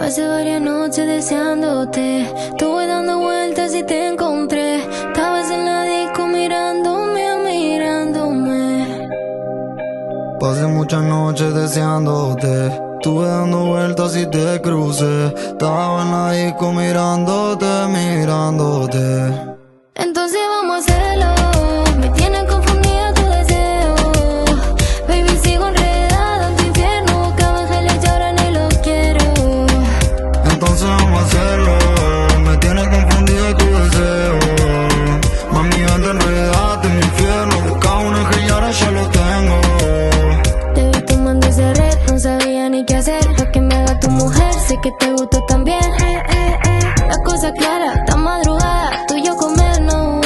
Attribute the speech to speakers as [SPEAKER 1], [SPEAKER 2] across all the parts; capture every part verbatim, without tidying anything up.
[SPEAKER 1] Pasé varias noches deseándote, estuve dando vueltas y te encontré. Estabas en la disco mirándome, mirándome.
[SPEAKER 2] Pasé muchas noches deseándote, estuve dando vueltas y te crucé. Estaba en la disco mirándote, mirándote.
[SPEAKER 1] Entonces vamos a hacerlo, me tienen confundida tu deseo. Baby, sigo enredada en tu infierno, boca abajo y ahora ni lo quiero.
[SPEAKER 2] Entonces vamos a hacerlo, me tienes confundido tu deseo. Mami, vente enredada en mi infierno, busca un ángel y ahora ya lo tengo.
[SPEAKER 1] Te vi tomando ese red, no sabía ni qué hacer. Pa' que me haga tu mujer, sé que te gustó también. eh, eh, eh. La cosa clara, está madrugada, tú y yo comernos.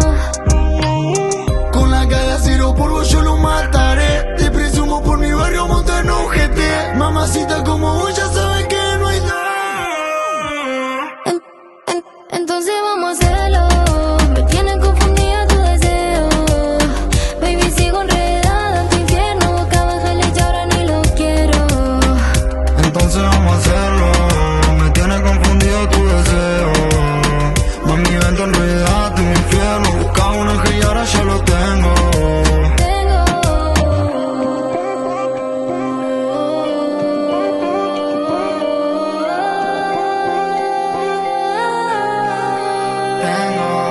[SPEAKER 2] Con la calle cero polvo yo lo mataré. Te presumo por mi barrio montar un G T. Mamacita como vos ya sabes que no hay nada.
[SPEAKER 1] En- en- entonces vamos a hacerlo, me tienen confundida tu deseo. Baby, sigo enredada en tu infierno, boca abajo y ahora ni lo quiero.
[SPEAKER 2] Entonces vamos a hacerlo, me tienes confundido tu deseo. Mami, vente enredada en mi infierno, busca un ángel y ahora ya lo tengo.
[SPEAKER 1] Tengo
[SPEAKER 2] Tengo